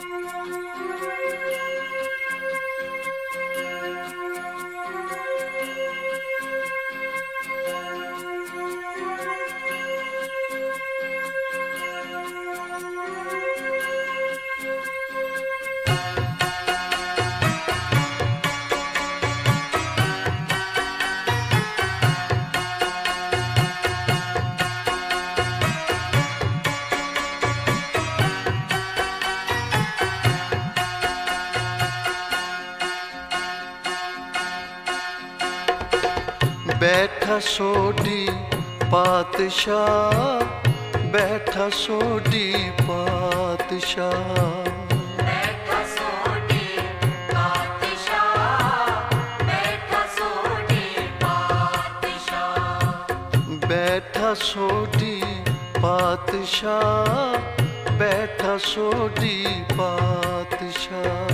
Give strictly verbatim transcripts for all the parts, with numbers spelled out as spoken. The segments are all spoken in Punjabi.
बैठा सोढ़ी पातशाह, बैठा सोढ़ी पातशाह, बैठा सोढ़ी पातशाह, बैठा सोढ़ी पातशाह, बैठा सोढ़ी पातशाह, बैठा सोढ़ी पातशाह।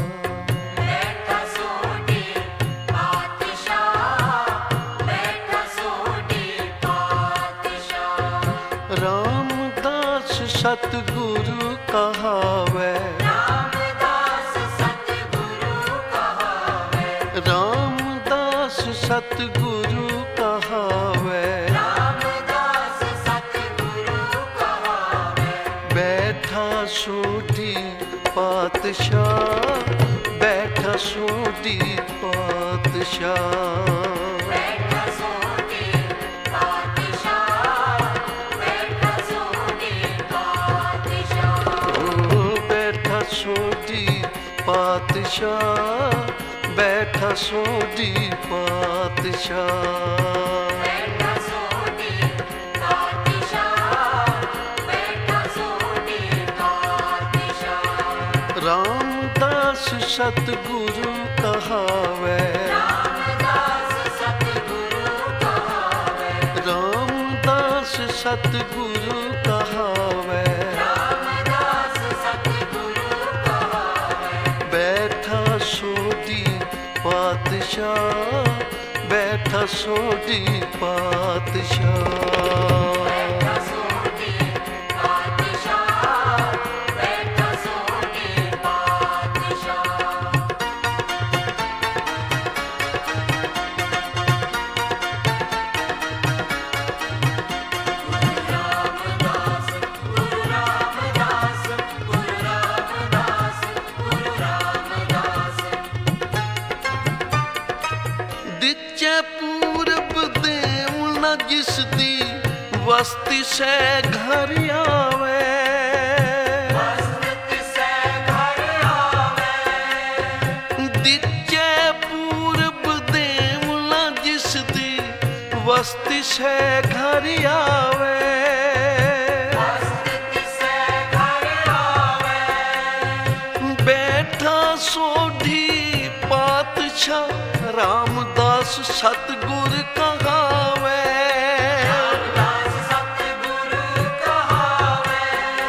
रामदास सतगुरु कहावे, रामदास सतगुरु कहावे, रामदास सतगुरु कहावे, रामदास सतगुरु कहावे। बैठा सोढ़ी पातशाह, बैठा सोढ़ी पातशाह, पातशाह, बैठा सोढ़ी पातशाह, बैठा सोढ़ी पातशाह, बैठा सोढ़ी पातशाह। रामदास सतगुरु कहावे, रामदास सतगुरु कहावे, रामदास सतगुरु कहावे, रामदास सतगुरु कहावे। बैठा सोढ़ी पातशाह, बैठा सोढ़ी पातशाह, बैठा सोढ़ी पातशाह, बैठा सोढ़ी पातशाह। गुरु रामदास, गुरु रामदास, गुरु रामदास, गुरु रामदास। दिच्चे पूरब देव न जिसदी वस्ती से घर आवे, वस्ती से घर आवे, दिच्चे पूरब देव न जिसदी वस्ती से घर आवे, वस्ती से घर आवे। बैठा सोढ़ी पातशाह, रामदास सतगुर कहावे, रामदास सतगुरु कहावे,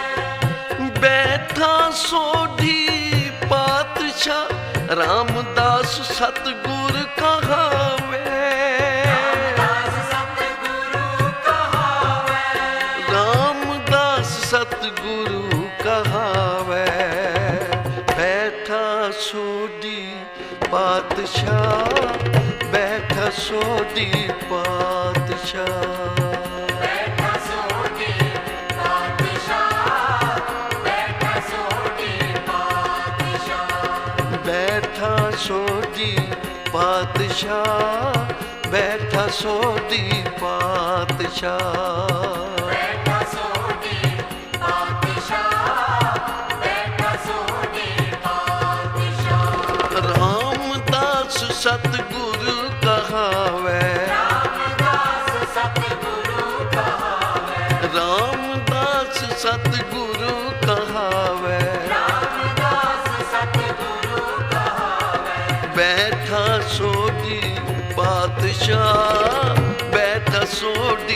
बैठा सोढ़ी पातशाह, रामदास सतगुर कहावे, रामदास सतगुरु कहावे, रामदास सतगुरु कहावे। बैठा सोढ़ी पातशाह, बैठा सोढ़ी पातशाह, बैठा सोढ़ी पातशाह, बैठा सोढ़ी पातशाह। बैठा सोढ़ी पातशाह, बैठा सोढ़ी पातशाह, बैठा सोढ़ी पातशाह, बैठा सोढ़ी पातशाह। रामदास सतगुरु कहावे, रामदास सतगुरु कहावे, रामदास सतगुरु कहावे, रामदास सतगुरु कहावे। बैठा सोढ़ी पातशाह, बैठा सोढ़ी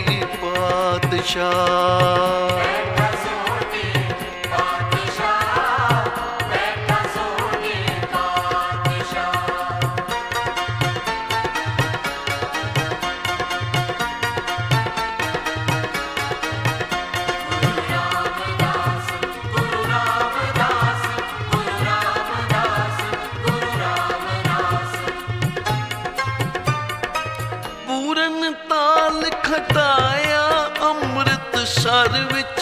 पातशाह, बैठा सोढ़ी पातशाह, बैठा सोढ़ी पातशाह। गुरु रामदास, गुरु रामदास, गुरु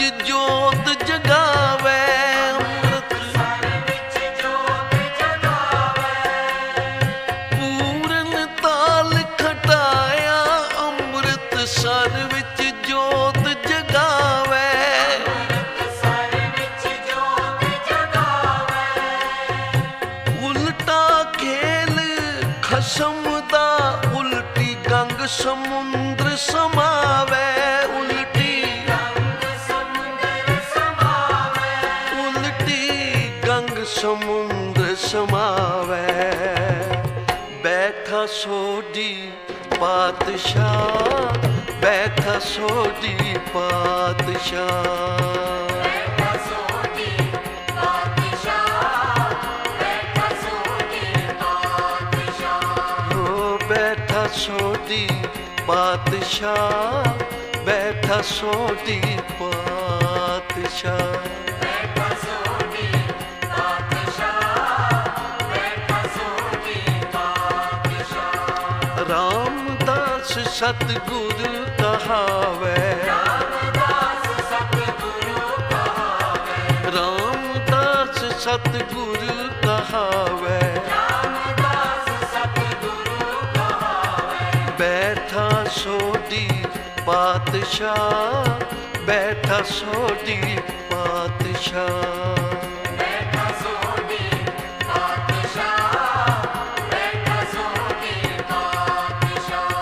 ਜੋਤ ਜਗਾਵੇ, ਅੰਮ੍ਰਿਤ ਸਰ ਵਿੱਚ ਜੋਤ ਜਗਾਵੇ। ਪੂਰਨ ਤਾਲ ਖਟਾਇਆ, ਅੰਮ੍ਰਿਤ ਸਰ ਵਿੱਚ ਜੋਤ ਜਗਾਵੇ। ਸਰ ਵਿੱਚ ਜੋਤ ਜਗਾਵੇ। ਉਲਟਾ ਖੇਲ ਖਸਮ ਦਾ, ਉਲਟੀ ਗੰਗ ਸਮੁੰਦਰ ਸਮਾਵੇ, ਉਲਟੀ ਰੰਗ ਸਮੁੰਦਰ ਸਮਾਵੇ। ਉਲਟੀ ਗੰਗ ਸਮੁੰਦਰ ਸਮਾਵੇ। ਬੈਠਾ ਸੋਢੀ ਪਾਤਸ਼ਾਹ, ਬੈਠਾ ਸੋਢੀ ਪਾਤਸ਼ਾਹ। ਬੈਠਾ ਸੋਢੀ ਪਾਤਸ਼ਾਹ, ਬੈਠਾ ਸੋਢੀ ਪਾਤਸ਼ਾਹ। ਓ ਬੈਠਾ ਸੋਢੀ ਪਾਤਸ਼ਾਹ, ਬੈਠਾ ਸੋਢੀ ਪਾਤਸ਼ਾਹ। ਬੈਠਾ ਸੋਢੀ ਪਾਤਸ਼ਾਹ, ਬੈਠਾ ਸੋਢੀ ਪਾਤਸ਼ਾਹ। ਰਾਮਦਾਸ ਸਤਿਗੁਰ ਕਹਾਵੇ, ਰਾਮਦਾਸ ਸਤਿਗੁਰੂ ਕਹਾਵੇ। ਰਾਮਦਾਸ ਸਤਿਗੁਰ ਕਹਾਵੇ। ਰਾਮਦਾਸ ਸਤਿਗੁਰੂ ਕਹਾਵੇ। ਬੈਠਾ ਸੋਢੀ ਪਾਤਸ਼ਾਹ, ਬੈਠਾ ਸੋਢੀ ਪਾਤਸ਼ਾਹ। ਬੈਠਾ ਸੋਢੀ ਪਾਤਸ਼ਾਹ, ਬੈਠਾ ਸੋਢੀ ਪਾਤਸ਼ਾਹ।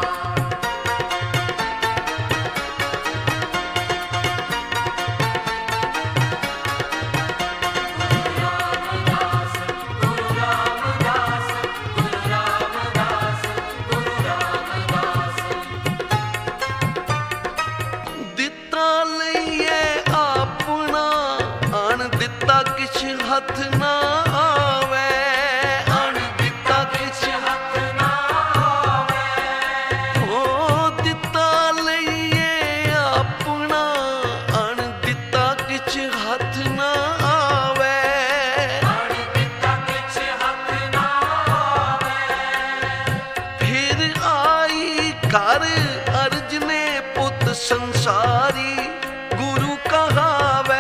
ਰਾਮਦਾਸ ਗੁਰੂ ਰਾਮਦਾਸ, ਗੁਰੂ ਰਾਮਦਾਸ, ਗੁਰੂ ਰਾਮਦਾਸ। ਦਿੱਤਾ ਲਈਏ ਆਪਣਾ, ਅਣ ਦਿੱਤਾ ਕਿਛ ਹੱਥ ਨਾ ਆਵੇ, ਅਣ ਦਿੱਤਾ ਕਿਛ ਹੱਥ ਨਾ ਆਵੇ। ਹੋ ਦਿੱਤਾ ਲਈਏ ਆਪਣਾ, ਅਣ ਦਿੱਤਾ ਕਿਛ ਹੱਥ ਨਾ ਆਵੇ। ਅਣ ਦਿੱਤਾ ਕਿਛ ਹੱਥ ਨਾ ਆਵੇ। ਫਿਰ ਆਈ ਘਰ ਅਰਜ ਨੇ ਪੁੱਤ ਸੰਸਾਰੀ ਗੁਰੂ ਕਹਾਵੇ।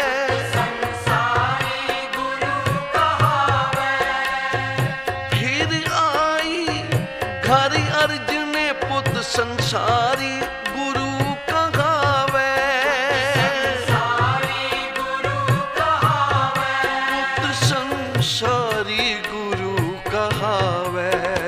ਸੰਸਾਰੀ ਗੁਰੂ ਕਹਾਵੇ। ਫਿਰ ਆਈ ਘਰ ਅਰਜ ਨੇ ਪੁੱਤ ਸੰਸਾਰੀ ਗੁਰੂ ਕਹਾਵੇ। ਸੰਸਾਰੀ ਗੁਰੂ ਕਹਾਵੇ। ਪੁੱਤ ਸੰਸਾਰੀ ਗੁਰੂ ਕਹਾਵੇ।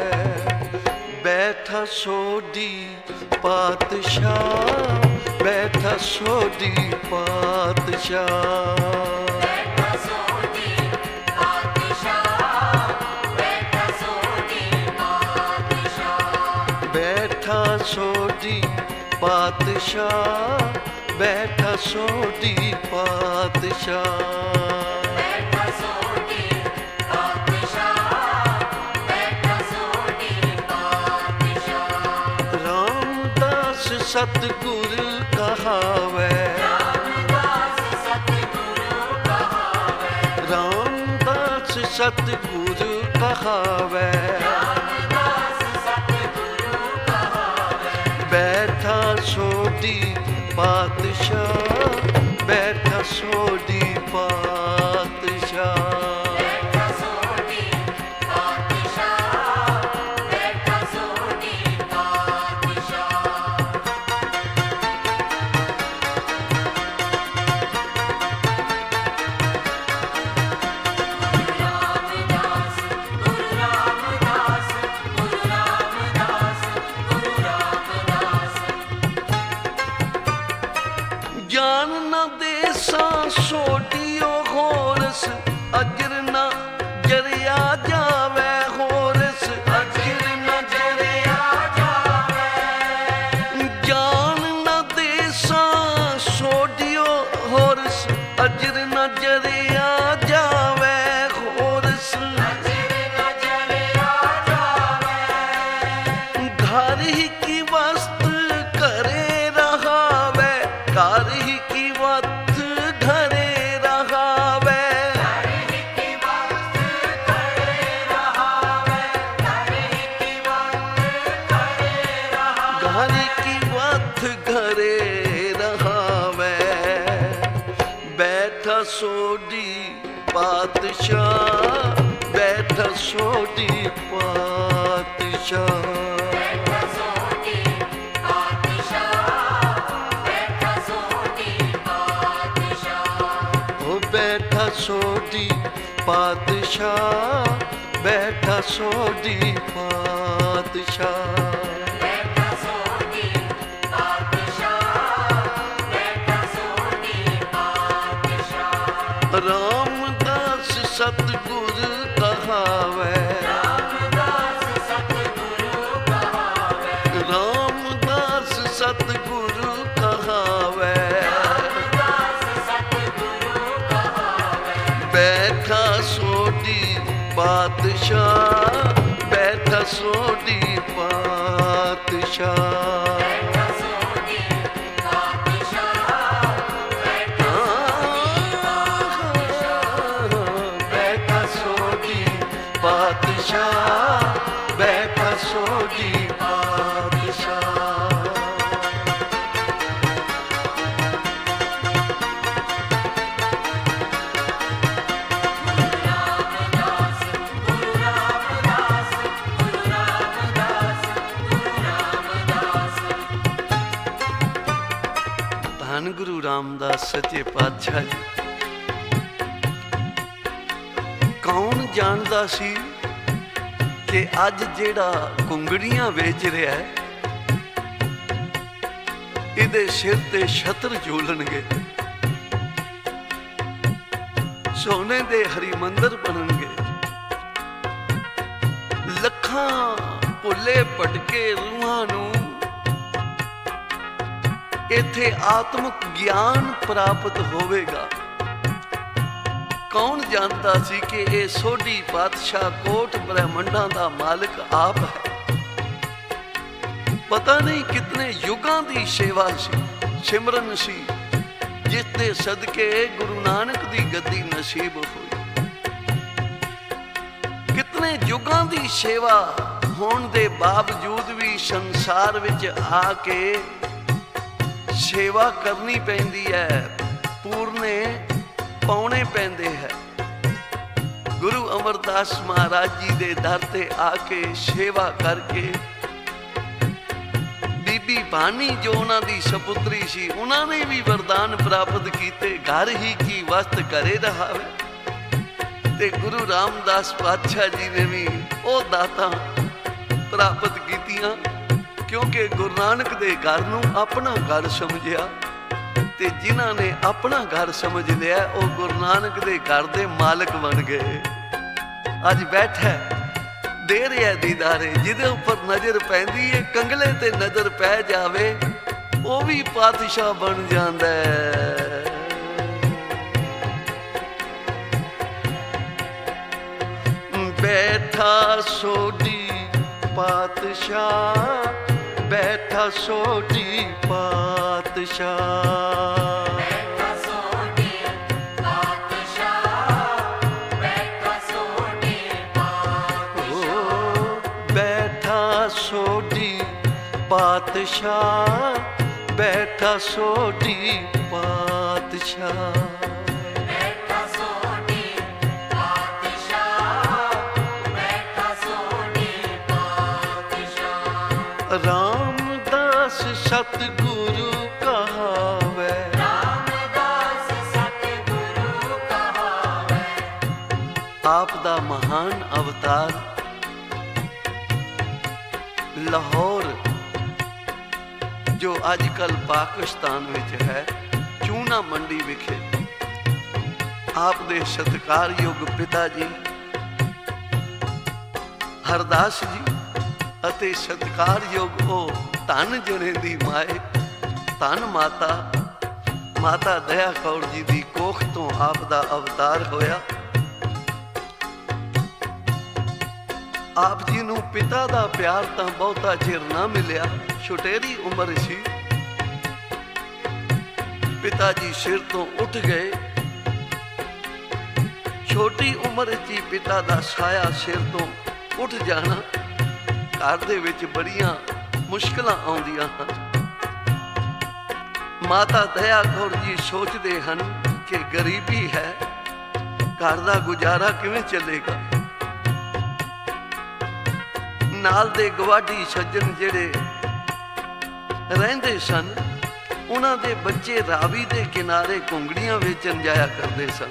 ਬੈਠਾ ਸੋਢੀ ਪਾਤਸ਼ਾਹ, ਬੈਠਾ ਸੋਢੀ ਪਾਤਸ਼ਾਹ। ਬੈਠਾ ਸੋਢੀ ਪਾਤਸ਼ਾਹ, ਬੈਠਾ ਸੋਢੀ ਪਾਤਸ਼ਾਹ। ਬੈਠਾ ਸੋਢੀ ਪਾਤਸ਼ਾਹ, ਬੈਠਾ ਸੋਢੀ ਪਾਤਸ਼ਾਹ। ਬੈਠਾ ਸੋਢੀ ਪਾਤਸ਼ਾਹ, ਬੈਠਾ ਸੋਢੀ ਪਾਤਸ਼ਾਹ। ਰਾਮਦਾਸ ਸਤਿਗੁਰ ਕਹਾਵੇ, ਰਾਮਦਾਸ ਸਤਿਗੁਰੂ ਕਹਾਵੇ। ਰਾਮਦਾਸ ਸਤਿਗੁਰ ਕਹਾਵੇ। ਰਾਮਦਾਸ ਸਤਿਗੁਰੂ ਕਹਾਵੇ। ਬੈਠਾ ਸੋਢੀ ਪਾਤਸ਼ਾਹ, ਬੈਠਾ ਸੋਢੀ ਪਾਤਸ਼ਾਹ। ਬੈਠਾ ਸੋਢੀ ਪਾਤਸ਼ਾਹ, ਬੈਠਾ ਸੋਢੀ ਪਾਤਸ਼ਾਹ। ਰਾਮਦਾਸ ਗੁਰੂ ਰਾਮਦਾਸ, ਗੁਰੂ ਰਾਮਦਾਸ, ਗੁਰੂ ਰਾਮਦਾਸ। ਜਾਨ ਨਾ ਦੇਸਾਂ ਸੋਢੀਓ ਹੋਰਸ, ਅਜਰ ਨਾ ਜਰਿਆ ਜਾਵੇ ਹੋਰਸ, ਅਜਰ ਨਾ ਜਰਿਆ ਜਾਵੇ। ਜਾਨ ਨਾ ਦੇਸਾਂ ਸੋਢੀਓ ਹੋਰਸ, ਅਜਰ ਨਾ ਜਰਿਆ ਜਾਵੇ ਹੋਰਸ। ਅਜਰ ਨਾ ਜਰਿਆ ਜਾਵੇ। ਘਰ ਹੀ ਕੀ ਵਸਤ ਘਰੇ ਰਹਾਵੇ, ਘਰ ਹੀ ਕੀ ਵਤ ਘਰੇ ਰਹਾਵੇ। ਘਰ ਹੀ ਕੀ ਸੋਢੀ ਪਾਤਸ਼ਾਹ ਬੈਠਾ ਸੋਢੀ ਪਾਤਸ਼ਾਹ ਬੈਠਾ ਸੋਢੀ ਪਾਤਸ਼ਾਹ ਬੈਠਾ ਸੋਢੀ ਪਾਤਸ਼ਾਹ ਬੈਠਾ ਸੋਢੀ ਪਾਤਸ਼ਾਹ ਬੈਠਾ ਸੋਢੀ ਪਾਤਸ਼ਾਹ ਰਾਮਦਾਸ ਸਤਿਗੁਰ ਕਹਾਵੈ ਰਾਮਦਾਸ ਸਤਿਗੁਰੂ ਕਹਾਵੈ ਰਾਮਦਾਸ ਸਤਿਗੁਰ ਕਹਾਵੈ ਬੈਠਾ ਸੋਢੀ ਪਾਤਸ਼ਾਹ ਬੈਠਾ ਸੋਢੀ ਪਾਤਸ਼ਾਹ ਬੈਠਾ ਸੋਢੀ ਪਾਤਸ਼ਾਹ ਬੈਠਾ ਸੋਢੀ ਪਾਤਸ਼ਾਹ ਬੈਠਾ ਸੋਢੀ ਪਾਤਸ਼ਾਹ ਧੰਨ ਗੁਰੂ ਰਾਮਦਾਸ ਸੱਚੇ ਪਾਤਸ਼ਾਹ ਜੀ। ਕੌਣ ਜਾਣਦਾ ਸੀ ਕਿ ਅੱਜ ਜਿਹੜਾ ਕੁੰਗੜੀਆਂ ਵੇਚ ਰਿਹਾ ਹੈ ਇਹਦੇ ਸਿਰ ਤੇ ਛਤਰ ਝੂਲਣਗੇ, ਸੋਨੇ ਦੇ ਹਰਿਮੰਦਰ ਬਣਨਗੇ, ਲੱਖਾਂ ਭੁੱਲੇ ਭਟਕੇ ਰੂਹਾਂ ਨੂੰ ਇੱਥੇ ਆਤਮਿਕ ਗਿਆਨ ਪ੍ਰਾਪਤ ਹੋਵੇਗਾ। ਕੌਣ ਜਾਣਦਾ ਸੀ ਕਿ ਇਹ ਸੋਢੀ ਪਾਤਸ਼ਾਹ ਕੋਟ ਬ੍ਰਹਮੰਡਾਂ ਦਾ ਮਾਲਕ ਆਪ ਹੈ। ਪਤਾ ਨਹੀਂ ਕਿਤਨੇ ਯੁਗਾਂ ਦੀ ਸੇਵਾ ਸੀ, ਸਿਮਰਨ ਸੀ, ਜਿਸ ਦੇ ਸਦਕੇ ਗੁਰੂ ਨਾਨਕ ਦੀ ਗੱਦੀ ਨਸੀਬ ਹੋਈ। ਕਿਤਨੇ ਯੁਗਾਂ ਦੀ ਸੇਵਾ ਹੋਣ ਦੇ ਬਾਵਜੂਦ ਵੀ ਸੰਸਾਰ ਵਿੱਚ ਆ ਕੇ ਸੇਵਾ ਕਰਨੀ ਪੈਂਦੀ ਹੈ, ਪੂਰਨੇ ਪਾਉਣੇ ਪੈਂਦੇ ਹੈ। ਗੁਰੂ ਅਮਰਦਾਸ ਮਹਾਰਾਜ ਜੀ ਦੇ ਦਰ ਤੇ ਆ ਕੇ ਸੇਵਾ ਕਰਕੇ ਬੀਬੀ ਭਾਨੀ ਜੋ ਉਹਨਾਂ ਦੀ ਸਪੁੱਤਰੀ ਸੀ, ਉਹਨਾਂ ਨੇ ਵੀ ਵਰਦਾਨ ਪ੍ਰਾਪਤ ਕੀਤੇ, ਘਰ ਹੀ ਕੀ ਵਸਤ ਘਰੇ ਰਹਾਵੇ। ਤੇ ਗੁਰੂ ਰਾਮਦਾਸ ਪਾਤਸ਼ਾਹ ਜੀ ਨੇ ਵੀ ਉਹ ਦਾਤਾਂ ਪ੍ਰਾਪਤ ਕੀਤੀਆਂ, ਕਿਉਂਕਿ ਗੁਰੂ ਨਾਨਕ ਦੇ ਘਰ ਨੂੰ ਆਪਣਾ ਘਰ ਸਮਝਿਆ ਤੇ ਜਿਨ੍ਹਾਂ ਨੇ ਆਪਣਾ ਘਰ ਸਮਝ ਲਿਆ ਉਹ ਗੁਰੂ ਨਾਨਕ ਦੇ ਘਰ ਦੇ ਮਾਲਕ ਬਣ ਗਏ। ਅੱਜ ਬੈਠਾ ਦੇ ਰਿਹਾ ਦੀਦਾਰੇ, ਜਿਹਦੇ ਉੱਪਰ ਨਜ਼ਰ ਪੈਂਦੀ ਏ, ਕੰਗਲੇ ਤੇ ਨਜ਼ਰ ਪੈ ਜਾਵੇ ਉਹ ਵੀ ਪਾਤਸ਼ਾਹ ਬਣ ਜਾਂਦਾ ਹੈ। ਬੈਠਾ ਸੋਢੀ ਪਾਤਸ਼ਾਹ ਬੈਠਾ ਸੋਢੀ ਪਾਤਸ਼ਾਹ ਬੈਠਾ ਸੋਢੀ ਪਾਤਸ਼ਾਹ ਬੈਠਾ ਸੋਢੀ ਪਾਤਸ਼ਾਹ ਬੈਠਾ ਸੋਢੀ ਪਾਤਸ਼ਾਹ ਬੈਠਾ ਸੋਢੀ ਪਾਤਸ਼ਾਹ ਬੈਠਾ ਸੋਢੀ ਪਾਤਸ਼ਾਹ ਬੈਠਾ ਸੋਢੀ ਪਾਤਸ਼ਾਹ ਰਾਮਦਾਸ ਸਤਿਗੁਰੂ ਕਹਾਵੈ ਰਾਮਦਾਸ ਸਤਿਗੁਰੂ ਕਹਾਵੈ ਆਪ ਦਾ ਮਹਾਨ ਅਵਤਾਰ ਲਾਹੌਰ ਜੋ ਅੱਜ ਕੱਲ੍ਹ ਪਾਕਿਸਤਾਨ ਵਿੱਚ ਹੈ, ਚੂਨਾ ਮੰਡੀ ਵਿਖੇ ਆਪ ਦੇ ਸਤਿਕਾਰਯੋਗ ਪਿਤਾ ਜੀ ਹਰਦਾਸ ਜੀ ਅਤੇ ਸਤਿਕਾਰਯੋਗ ਉਹ ਧੰਨ ਜਣੇ ਦੀ ਮਾਏ ਧੰਨ ਮਾਤਾ ਮਾਤਾ ਦਇਆ ਕੌਰ ਜੀ ਦੀ ਕੋਖ ਤੋਂ ਆਪ ਦਾ ਅਵਤਾਰ ਹੋਇਆ। ਆਪ ਜੀ ਨੂੰ ਪਿਤਾ ਦਾ ਪਿਆਰ ਤਾਂ ਬਹੁਤਾ ਚਿਰ ਨਾ ਮਿਲਿਆ, ਛੋਟੇਰੀ ਉਮਰ ਸੀ। ਪਿਤਾ ਜੀ ਸਿਰ ਤੋਂ ਉੱਠ ਗਏ, ਛੋਟੀ ਉਮਰ 'ਚ ਹੀ ਪਿਤਾ ਦਾ ਸਾਇਆ ਸਿਰ ਤੋਂ ਉੱਠ ਜਾਣਾ ਘਰ ਦੇ ਵਿੱਚ ਬੜੀਆਂ ਮੁਸ਼ਕਲਾਂ ਆਉਂਦੀਆਂ ਹਨ। ਮਾਤਾ ਦਇਆ ਕੌਰ ਜੀ ਸੋਚਦੇ ਹਨ ਕਿ ਗਰੀਬੀ ਹੈ, ਘਰ ਦਾ ਗੁਜ਼ਾਰਾ ਕਿਵੇਂ ਚੱਲੇਗਾ। ਨਾਲ ਦੇ ਗਵਾਢੀ ਸੱਜਣ ਜਿਹੜੇ ਰਹਿੰਦੇ ਸਨ, ਉਹਨਾਂ ਦੇ ਬੱਚੇ ਰਾਵੀ ਦੇ ਕਿਨਾਰੇ ਘੁੰਗੜੀਆਂ ਵੇਚਣ ਜਾਇਆ ਕਰਦੇ ਸਨ।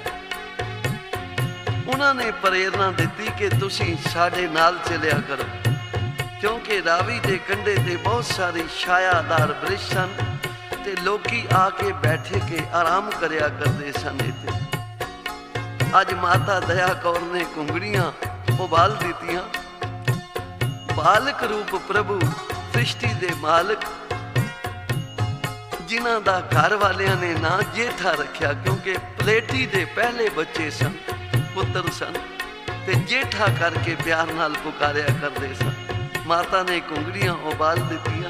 ਉਹਨਾਂ ਨੇ ਪ੍ਰੇਰਨਾ ਦਿੱਤੀ ਕਿ ਤੁਸੀਂ ਸਾਡੇ ਨਾਲ ਚੱਲਿਆ ਕਰੋ, ਕਿਉਂਕਿ ਰਾਵੀ ਦੇ ਕੰਢੇ ਤੇ ਬਹੁਤ ਸਾਰੇ ਛਾਇਆਦਾਰ ਬ੍ਰਿਛ ਸਨ ਤੇ ਲੋਕੀ ਆ ਕੇ ਬੈਠੇ ਕੇ ਆਰਾਮ ਕਰਿਆ ਕਰਦੇ ਸਨ। ਇੱਥੇ ਅੱਜ ਮਾਤਾ ਦਇਆ ਕੌਰ ਨੇ ਘੁੰਗੜੀਆਂ ਉਬਾਲ ਦਿੱਤੀਆਂ। ਬਾਲਕ ਰੂਪ ਪ੍ਰਭੂ ਸ੍ਰਿਸ਼ਟੀ ਦੇ ਮਾਲਕ, ਜਿਨ੍ਹਾਂ ਦਾ ਘਰ ਵਾਲਿਆਂ ਨੇ ਨਾਂ ਜੇਠਾ ਰੱਖਿਆ, ਕਿਉਂਕਿ ਪਲੇਟੀ ਦੇ ਪਹਿਲੇ ਬੱਚੇ ਸਨ, ਪੁੱਤਰ ਸਨ, ਤੇ ਜੇਠਾ ਕਰਕੇ ਪਿਆਰ ਨਾਲ ਪੁਕਾਰਿਆ ਕਰਦੇ ਸਨ। ਮਾਤਾ ਨੇ ਘੁੰਗੜੀਆਂ ਉਬਾਲ ਦਿੱਤੀਆਂ।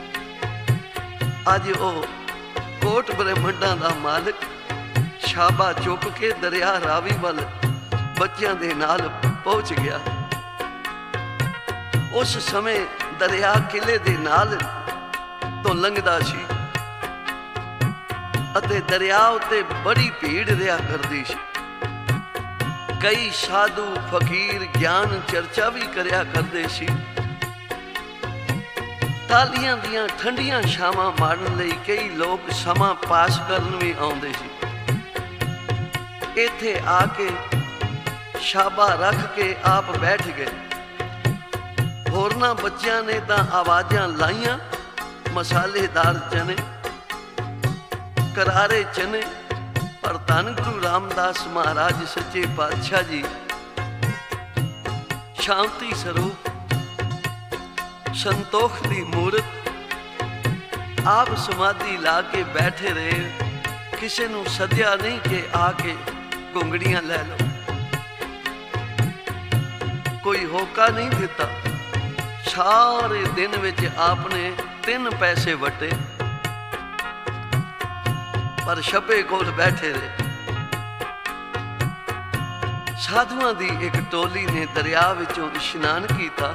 ਅੱਜ ਉਹ ਕੋਟ ਬ੍ਰਹਮੰਡਾਂ ਦਾ ਮਾਲਕ ਛਾਬਾ ਚੁੱਕ ਕੇ ਦਰਿਆ ਰਾਵੀ ਵੱਲ ਬੱਚਿਆਂ ਦੇ ਨਾਲ ਪਹੁੰਚ ਗਿਆ। ਉਸ ਸਮੇਂ ਦਰਿਆ ਕਿਲੇ ਦੇ ਨਾਲ ਤੋਂ ਲੰਘਦਾ ਸੀ ਅਤੇ ਦਰਿਆ ਉੱਤੇ ਬੜੀ ਭੀੜ ਰਿਹਾ ਕਰਦੀ ਸੀ। ਕਈ ਸਾਧੂ ਫਕੀਰ ਗਿਆਨ ਚਰਚਾ ਵੀ ਕਰਿਆ ਕਰਦੇ ਸੀ। ਤਾਲੀਆਂ ਦੀਆਂ ਠੰਡੀਆਂ ਛਾਵਾਂ ਮਾਰਨ ਲਈ ਕਈ ਲੋਕ ਸਮਾਂ ਪਾਸ ਕਰਨ ਵੀ ਆਉਂਦੇ ਸੀ। ਇੱਥੇ ਆ ਕੇ ਛਾਬਾ ਰੱਖ ਕੇ ਆਪ ਬੈਠ ਗਏ। ਹੋਰਨਾਂ ਬੱਚਿਆਂ ਨੇ ਤਾਂ ਆਵਾਜ਼ਾਂ ਲਾਈਆਂ, ਮਸਾਲੇਦਾਰ ਚਨੇ, ਕਰਾਰੇ ਚਨੇ, ਪਰ ਧੰਨ ਗੁਰੂ ਰਾਮਦਾਸ ਮਹਾਰਾਜ ਸੱਚੇ ਪਾਤਸ਼ਾਹ ਜੀ ਸ਼ਾਂਤੀ ਸਰੂਪ, ਸੰਤੋਖ ਦੀ ਮੂਰਤ, ਆਪ ਸਮਾਧੀ ਲਾ ਕੇ ਬੈਠੇ ਰਹੇ। ਕਿਸੇ ਨੂੰ ਸੱਦਿਆ ਨਹੀਂ ਕਿ ਆ ਕੇ ਘੁੰਗੜੀਆਂ ਲੈ ਲਓ, ਕੋਈ ਹੋਕਾ ਨਹੀਂ ਦਿੱਤਾ। ਸਾਰੇ ਦਿਨ ਵਿੱਚ ਆਪਨੇ ਤਿੰਨ ਪੈਸੇ ਵਟੇ, ਪਰ ਛੱਪੇ ਕੋਲ ਬੈਠੇ ਰਹੇ। ਸਾਧੂਆਂ ਦੀ ਇੱਕ ਟੋਲੀ ਨੇ ਦਰਿਆ ਵਿੱਚੋਂ ਇਸ਼ਨਾਨ ਕੀਤਾ।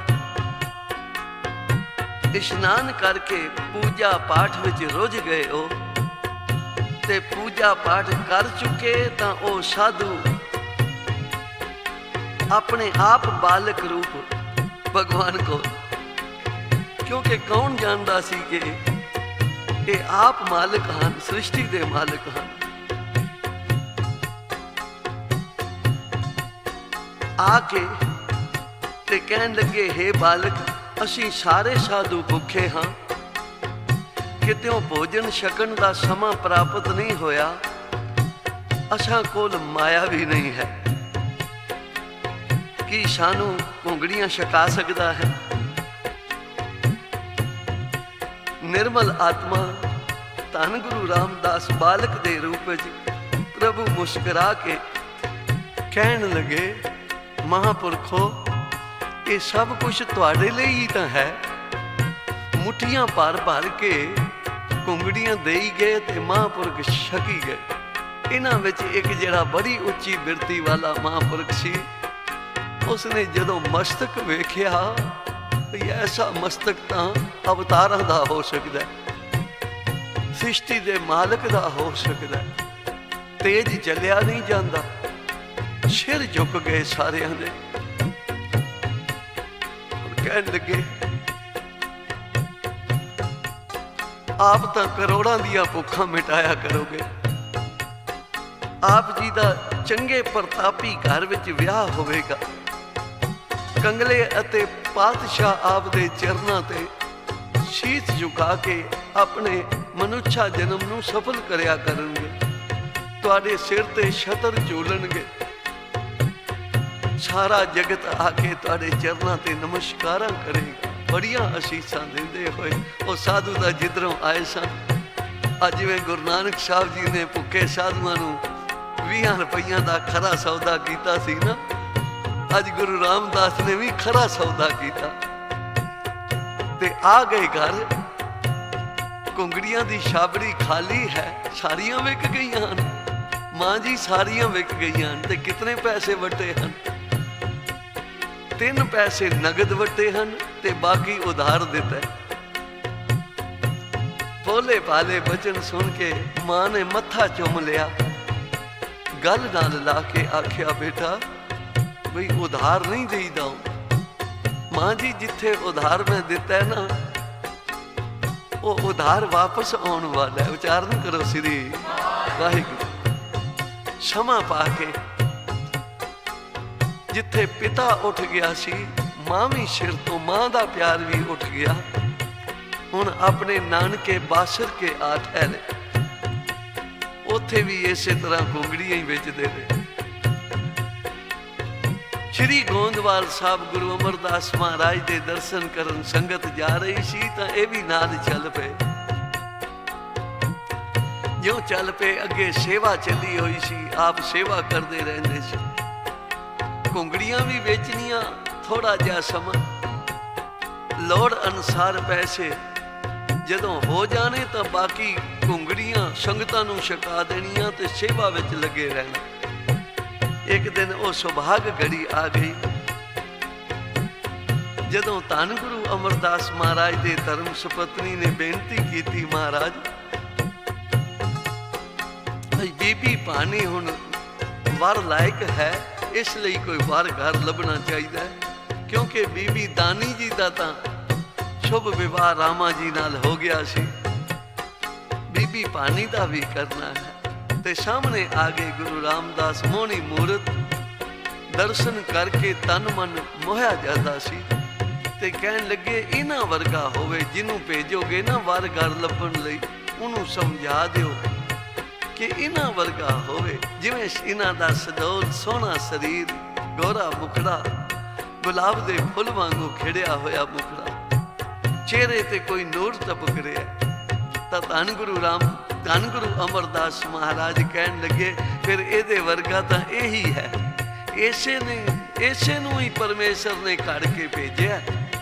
ਇਸ਼ਨਾਨ ਕਰਕੇ ਪੂਜਾ ਪਾਠ ਵਿੱਚ ਰੁੱਝ ਗਏ ਉਹ, ਤੇ ਪੂਜਾ ਪਾਠ ਕਰ ਚੁੱਕੇ ਤਾਂ ਉਹ ਸਾਧੂ ਆਪਣੇ ਆਪ ਬਾਲਕ ਰੂਪ ਭਗਵਾਨ ਕੋਲ, ਕਿਉਂਕਿ ਕੌਣ ਜਾਣਦਾ ਸੀ ਕਿ ਇਹ ਆਪ ਮਾਲਕ ਹਨ, ਸ੍ਰਿਸ਼ਟੀ ਦੇ ਮਾਲਕ ਹਨ। ਆ ਕੇ ਤੇ ਕਹਿਣ ਲੱਗੇ, ਹੇ ਬਾਲਕ, ਅਸੀਂ ਸਾਰੇ ਸਾਧੂ ਭੁੱਖੇ ਹਾਂ, ਕਿਤਿਓਂ ਭੋਜਨ ਛਕਣ ਦਾ ਸਮਾਂ ਪ੍ਰਾਪਤ ਨਹੀਂ ਹੋਇਆ, ਅਸਾਂ ਕੋਲ ਮਾਇਆ ਵੀ ਨਹੀਂ ਹੈ, ਕੀ ਸਾਨੂੰ ਘੁੰਗੜੀਆਂ ਛਕਾ ਸਕਦਾ ਹੈ? ਨਿਰਮਲ ਆਤਮਾ ਧੰਨ ਗੁਰੂ ਰਾਮਦਾਸ ਬਾਲਕ ਦੇ ਰੂਪ ਵਿੱਚ ਪ੍ਰਭੂ ਮੁਸਕਰਾ ਕੇ ਕਹਿਣ ਲੱਗੇ, ਮਹਾਂਪੁਰਖੋ, ਇਹ ਸਭ ਕੁਝ ਤੁਹਾਡੇ ਲਈ ਹੀ ਤਾਂ ਹੈ। ਮੁੱਠੀਆਂ ਭਰ ਭਰ ਕੇ ਘੁੰਗੜੀਆਂ ਦੇਈ ਗਏ ਤੇ ਮਹਾਂਪੁਰਖ ਛਕੀ ਗਏ। ਇਹਨਾਂ ਵਿੱਚ ਇੱਕ ਜਿਹੜਾ ਬੜੀ ਉੱਚੀ ਬਿਰਤੀ ਵਾਲਾ ਮਹਾਂਪੁਰਖ ਸੀ, ਉਸਨੇ ਜਦੋਂ ਮਸਤਕ ਵੇਖਿਆ, ਵੀ ਐਸਾ ਮਸਤਕ ਤਾਂ ਅਵਤਾਰਾਂ ਦਾ ਹੋ ਸਕਦਾ, ਸ੍ਰਿਸ਼ਟੀ ਦੇ ਮਾਲਕ ਦਾ ਹੋ ਸਕਦਾ। ਤੇਜ ਚੱਲਿਆ ਨਹੀਂ ਜਾਂਦਾ, ਸਿਰ ਝੁਕ ਗਏ ਸਾਰਿਆਂ ਦੇ। ਕਹਿਣ ਲੱਗੇ, ਆਪ ਤਾਂ ਕਰੋੜਾਂ ਦੀਆਂ ਭੁੱਖਾਂ ਮਿਟਾਇਆ ਕਰੋਗੇ। ਆਪ ਜੀ ਦਾ ਚੰਗੇ ਪ੍ਰਤਾਪੀ ਘਰ ਵਿੱਚ ਵਿਆਹ ਹੋਵੇਗਾ। ਕੰਗਲੇ ਅਤੇ ਪਾਤਸ਼ਾਹ ਆਪ ਦੇ ਚਰਨਾਂ ਤੇ ਸ਼ੀਸ਼ ਝੁਕਾ ਕੇ ਆਪਣੇ ਮਨੁੱਖਾ ਜਨਮ ਨੂੰ ਸਫਲ ਕਰਿਆ ਕਰਨਗੇ। ਤੁਹਾਡੇ ਸਿਰ ਤੇ ਛਤਰ ਝੂਲਣਗੇ। ਸਾਰਾ ਜਗਤ ਆ ਕੇ ਤੁਹਾਡੇ ਚਰਨਾਂ ਤੇ ਨਮਸਕਾਰਾਂ ਕਰੇਗਾ। ਬੜੀਆਂ ਅਸੀਸਾਂ ਦਿੰਦੇ ਹੋਏ ਉਹ ਸਾਧੂ ਦਾ ਜਿੱਧਰੋਂ ਆਏ ਸਨ। ਅੱਜ ਜਿਵੇਂ ਗੁਰੂ ਨਾਨਕ ਸਾਹਿਬ ਜੀ ਨੇ ਭੁੱਖੇ ਸਾਧੂਆਂ ਨੂੰ ਵੀਹਾਂ ਰੁਪਈਆਂ ਦਾ ਖਰਾ ਸੌਦਾ ਕੀਤਾ ਸੀ ਨਾ, ਅੱਜ ਗੁਰੂ ਰਾਮਦਾਸ ਨੇ ਵੀ ਖਰਾ ਸੌਦਾ ਕੀਤਾ ਤੇ ਆ ਗਏ ਘਰ। ਘੁੰਗੜੀਆਂ ਦੀ ਛਾਬੜੀ ਖਾਲੀ ਹੈ, ਸਾਰੀਆਂ ਵਿਕ ਗਈਆਂ ਹਨ। ਮਾਂ ਜੀ, ਸਾਰੀਆਂ ਵਿਕ ਗਈਆਂ ਹਨ। ਤੇ ਕਿਤਨੇ ਪੈਸੇ ਵਟੇ ਹਨ? ਤਿੰਨ ਪੈਸੇ ਨਗਦ ਵਟੇ ਹਨ ਤੇ ਬਾਕੀ ਉਧਾਰ ਦਿੱਤਾ। ਭੋਲੇ ਭਾਲੇ ਬਚਨ ਸੁਣ ਕੇ ਮਾਂ ਨੇ ਮੱਥਾ ਚੁੰਮ ਲਿਆ। गल नाल ला के आख्या बेटा बई उधार नहीं देईदा। मां जी जिथे उधार मैं दिता है ना वो उधार वापस आने वाला है। उच्चारण करो श्री वाहिगुरू। क्षमा पाके जिथे पिता उठ गया सी मां भी सिर तो मां दा प्यार भी उठ गया। हुण अपने नानके बासर के आ ठहरे, उथे भी इसे तरह घुंगड़ियां ही बेचते रहे। श्री गोंदवाल साहब गुरु अमरदास महाराज दे दर्शन करन संगत जा रही सी तां ये भी नाल चल पे। जो चल पे अगे सेवा चली हुई सी, आप सेवा करते रहंदे सी। घुंगड़ियां भी बेचनियां, थोड़ा जिहा समा, लोड़ अनुसार पैसे जदों हो जाने तो बाकी घुंगड़ियां संगतां नूं छका देनियां ते सेवा विच लगे रहना। एक दिन वो सुभाग घड़ी आ गई जदों धन गुरु अमरदास महाराज दे धर्म सपत्नी ने बेनती की, महाराज बीबी पानी हुण वर लायक है, इसलिए कोई वर घर लभना चाहिए, क्योंकि बीबी दानी जी का तां शुभ विवाह रामा जी नाल हो गया सी, बीबी पानी का भी करना है। ते सामने आ गए गुरु रामदास मोहनी मूरत, दर्शन करके तन मन मोहिया जाता सी ते कहन लगे इन्हां वर्गा होवे जिन्हों भेजोगे ना वर घर लभण लई उन्हों समझा दिओ कि इन्हां वर्गा होवे जिवें इन्हां दा सदोल सोहना शरीर, गोरा मुखड़ा, गुलाब दे फुल वांगू खिड़िया होया मुखड़ा, चेहरे ते कोई नूर टपक रिहा। तां धन गुरु राम धन गुरु अमरदास महाराज कहन लगे फिर एदे वर्गा तां यही है, ऐसे ने ऐसे नूं ही परमेश्वर ने कढ़ के भेजिया।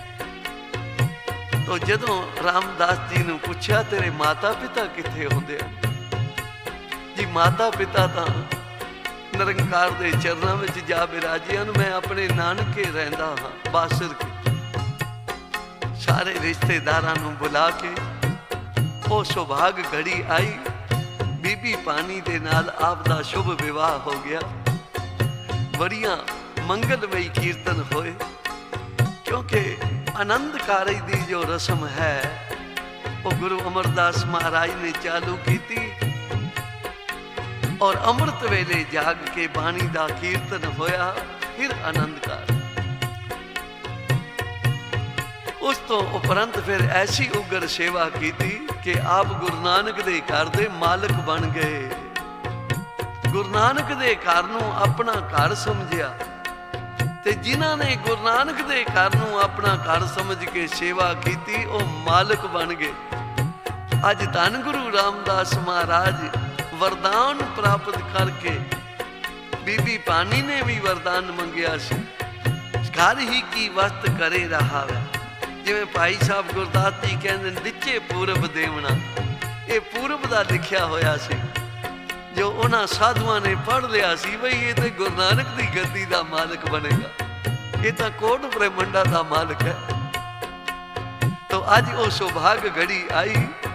तो जदों रामदास जी नूं पुछया तेरे माता पिता किथे हुंदे जी? माता पिता तां निरंकार दे चरनां विच जा बिराजियां, मैं अपने नानके रहिंदा हां बासर के। सारे रिश्तेदारां नूं बुला के वो सुभाग घड़ी आई, बीबी पानी दे नाल आपदा शुभ विवाह हो गया। बड़िया मंगलमयी कीर्तन होए, क्योंकि आनंद कारज दी जो रस्म है वो गुरु अमरदास महाराज ने चालू की थी और अमृत वेले जाग के बाणी दा कीर्तन होया, फिर आनंद कार। उस तो उपरंत फिर ऐसी उग्र सेवा की थी कि आप गुरु नानक दे घर दे मालिक बन गए। गुरु नानक दे घर नूं अपना घर समझिया ते जिन्हां ने गुरु नानक दे घर नूं अपना घर समझ के सेवा की थी वो मालिक बन गए। अज धन गुरु रामदास महाराज वरदान प्राप्त करके, बीबी पानी ने भी वरदान मंगिया सी, घर ही की वस्त करे रहा है। जिवें भाई साहब गुरदास जी कहते दिचे पूरब देवना, ये पूरब का लिखिया होया सी जो उन्हां साधुआं ने पढ़ लिया सी बई ये तो गुरु नानक की गद्दी का मालिक बनेगा, ये तो कोट ब्रह्मंडा का मालिक है। तो अज वो सुभाग घड़ी आई,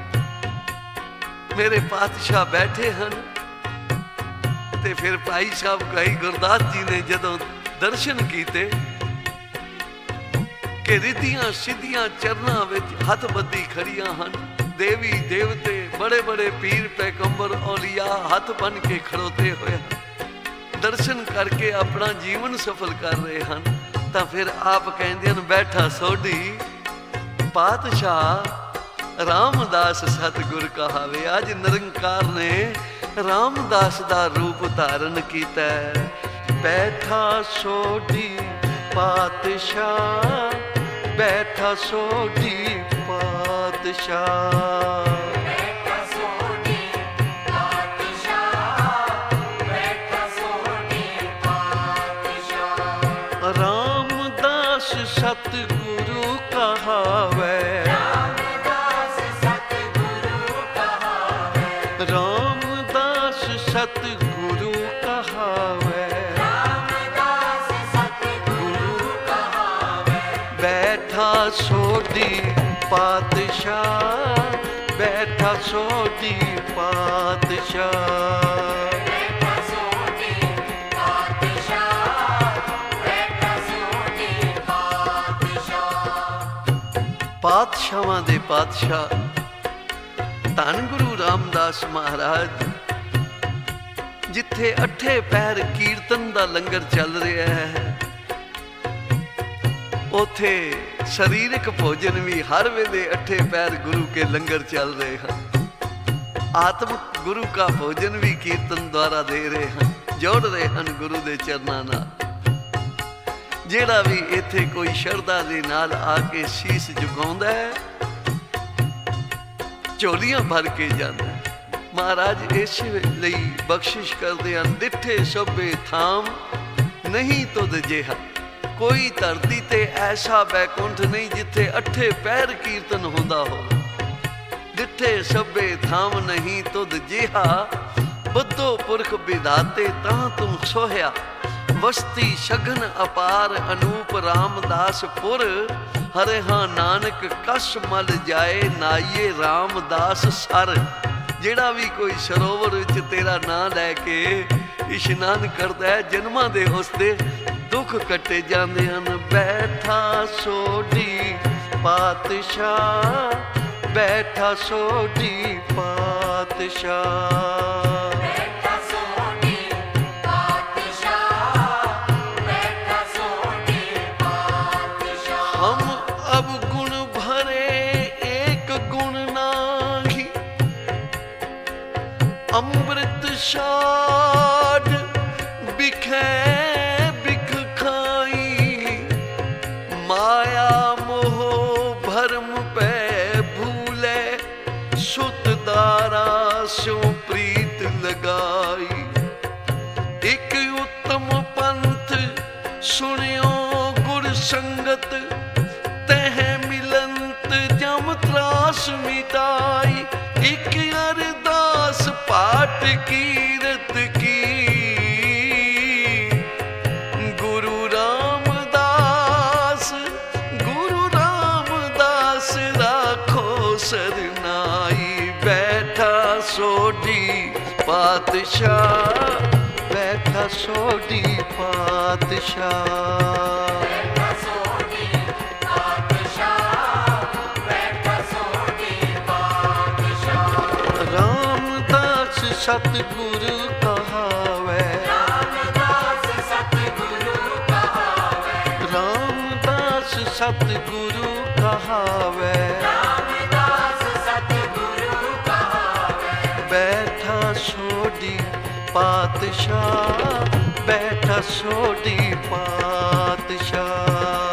मेरे पातशाह बैठे हैं ते फिर भाई साहब भाई गुरदास जी ने जदों दर्शन किए कि रिधियां सिद्धियां चरना विच हथ बद्धी खड़ियां हन, देवी देवते बड़े बड़े पीर पैगंबर औलिया हथ बन के खड़ोते हुए दर्शन करके अपना जीवन सफल कर रहे हैं। तो फिर आप कहते हैं बैठा सोढ़ी पातशाह रामदास सतगुर कहावे। अज निरंकार ने रामदास दा रूप धारण किया, बैठा सोढ़ी पातशाह, बैठा सोढ़ी पातशाह, बैठा सोढ़ी पातशाह, बैठा सोढ़ी पातशाह। रामदास सतगुरु कहावे, रामदास सतगुरु कहावे, रामदास सतगुरु कहावे, रामदास सतगुरु कहावे। बैठा सोढ़ी पातशाह, बैठा सोढ़ी पातशाह, बैठा सोढ़ी ਪਾਤਸ਼ਾਹਾਂ ਦੇ ਪਾਤਸ਼ਾਹ ਧੰਨ ਗੁਰੂ ਰਾਮਦਾਸ ਮਹਾਰਾਜ, ਜਿੱਥੇ ਅੱਠੇ ਪਹਿਰ ਕੀਰਤਨ ਦਾ ਲੰਗਰ ਚੱਲ ਰਿਹਾ ਹੈ, ਉਥੇ ਸਰੀਰਕ ਭੋਜਨ ਵੀ ਹਰ ਵੇਲੇ ਅੱਠੇ ਪਹਿਰ ਗੁਰੂ ਕੇ ਲੰਗਰ ਚੱਲ ਰਹੇ ਹਨ। ਆਤਮਿਕ ਗੁਰੂ का ਭੋਜਨ ਵੀ ਕੀਰਤਨ ਦੁਆਰਾ ਦੇ ਰਹੇ ਹਨ, ਜੋੜ ਰਹੇ ਹਨ ਗੁਰੂ ਦੇ ਚਰਨਾਂ ਨਾਲ। ਜਿਹੜਾ ਵੀ ਇੱਥੇ ਕੋਈ ਸ਼ਰਧਾ ਦੇ ਨਾਲ ਆ ਕੇ ਸੀਸ ਝੁਕਾਉਂਦਾ ਹੈ, ਝੋਲੀਆਂ ਭਰ ਕੇ ਜਾਂਦਾ ਹੈ। ਮਹਾਰਾਜ ਇਸ ਲਈ ਬਖਸ਼ਿਸ਼ ਕਰਦੇ ਹਨ, ਡਿੱਠੇ ਸਭੇ ਥਾਮ ਨਹੀਂ ਤੁਧ ਜਿਹਾ। ਕੋਈ ਧਰਤੀ ਤੇ ਐਸਾ ਬੈਕੁੰਠ ਨਹੀਂ ਜਿੱਥੇ ਅੱਠੇ ਪਹਿਰ ਕੀਰਤਨ ਹੁੰਦਾ ਹੋਵੇ। ਡਿੱਠੇ ਸਭੇ ਥਾਮ ਨਹੀਂ ਤੁਧ ਜਿਹਾ, ਬੁੱਧੋ ਪੁਰਖ ਵਿਧਾਤੇ ਤਾਂ ਤੂੰ ਸੋਹਿਆ। ਵਸਤੀ ਸ਼ਗਨ ਅਪਾਰ ਅਨੂਪ ਰਾਮਦਾਸ ਪੁਰ, ਹਰੇ ਹਾਂ ਨਾਨਕ ਕਸ ਮਲ ਜਾਏ ਨਾਈਏ ਰਾਮਦਾਸ ਸਰ। ਜਿਹੜਾ ਵੀ ਕੋਈ ਸਰੋਵਰ ਵਿੱਚ ਤੇਰਾ ਨਾਂ ਲੈ ਕੇ ਇਸ਼ਨਾਨ ਕਰਦਾ ਹੈ, ਜਨਮਾਂ ਦੇ ਉਸਦੇ ਦੁੱਖ ਕੱਟੇ ਜਾਂਦੇ ਹਨ। ਬੈਠਾ ਸੋਢੀ ਪਾਤਸ਼ਾਹ, ਬੈਠਾ ਸੋਢੀ ਪਾਤਸ਼ਾਹ। ਅੰਮ੍ਰਿਤ ਛਾਡ ਬਿਖੈ ਬਿਖ ਖਾਈ, ਮਾਇਆ ਮੋਹ ਭਰਮ ਪੈ ਭੂਲੇ, ਸੁਤ ਦਾਰਾ ਸਿਉ ਪ੍ਰੀਤ ਲਗਾਈ। ਇਕ ਉੱਤਮ ਪੰਥ ਸੁਣਿਓ ਗੁਰ ਸੰਗਤ, ਤਹ ਮਿਲੰਤ ਜਮ ਤਰਾਸ ਮਿਟਾਈ। ਇਕ ਅਰਦਾਸ ਪਾਠ ਕੀਰਤ ਕੀ, ਗੁਰੂ ਰਾਮਦਾਸ ਗੁਰੂ ਰਾਮਦਾਸ ਰਾਖੋ ਸਰਨਾਈ। ਬੈਠਾ ਸੋਢੀ ਪਾਤਸ਼ਾਹ, ਬੈਠਾ ਸੋਢੀ ਪਾਤਸ਼ਾਹ। सतगुरु कहावे, रामदास सतगुरु कहावे, रामदास सतगुरु कहावे, रामदास सतगुरु कहावे। बैठा सोढी पातशाह, बैठा सोढी पातशाह।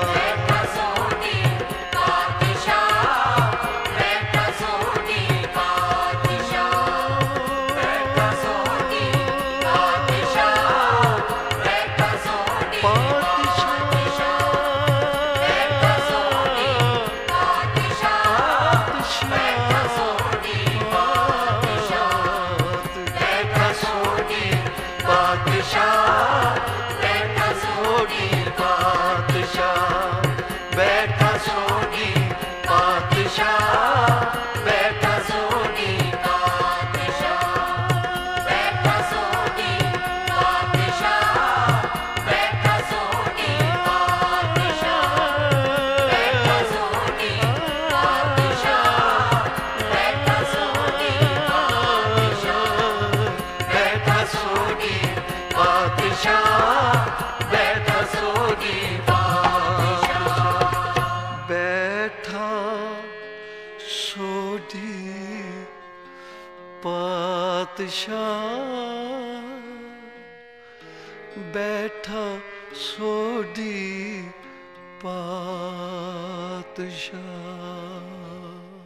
बैठा सोढी पातशाह।